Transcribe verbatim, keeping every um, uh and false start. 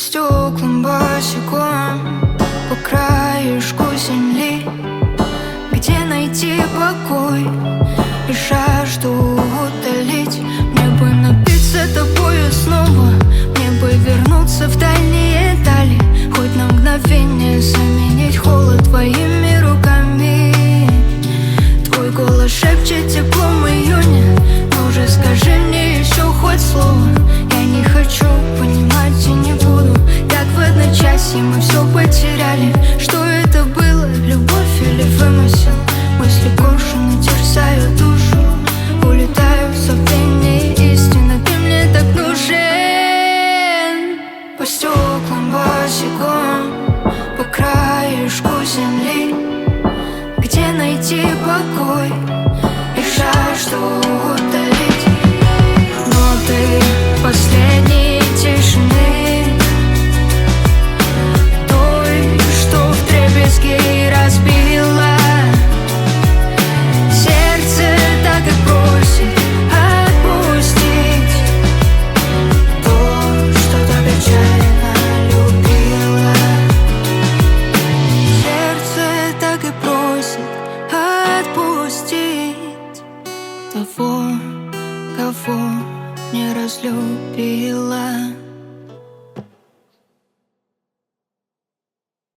стеклам босиком по краешку земли, где найти покой и жажду утолить. Мне бы напиться тобою снова, мне бы вернуться в дальние дали, хоть на мгновение заменить холод твоими руками. Твой голос шепчет теплом июня, но уже скажи мне еще хоть слово. Я не хочу понимать и не буду, как в одночасье мы все потеряли. Что это было, любовь или вымысел? Мысли коршуны терзают душу, улетаю в забвение истины. Ты мне так нужен. По стеклам босиком, по краешку земли, где найти покой и жажду утолить. Ноты последней тишины, той, что вдребезги разбила сердце, так и просит отпустить то, что так отчаянно любила. Сердце так и просит отпустить того, кого не разлюбила.